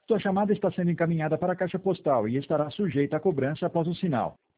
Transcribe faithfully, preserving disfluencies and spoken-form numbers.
Sua chamada está sendo encaminhada para a caixa postal e estará sujeita a cobrança após o sinal.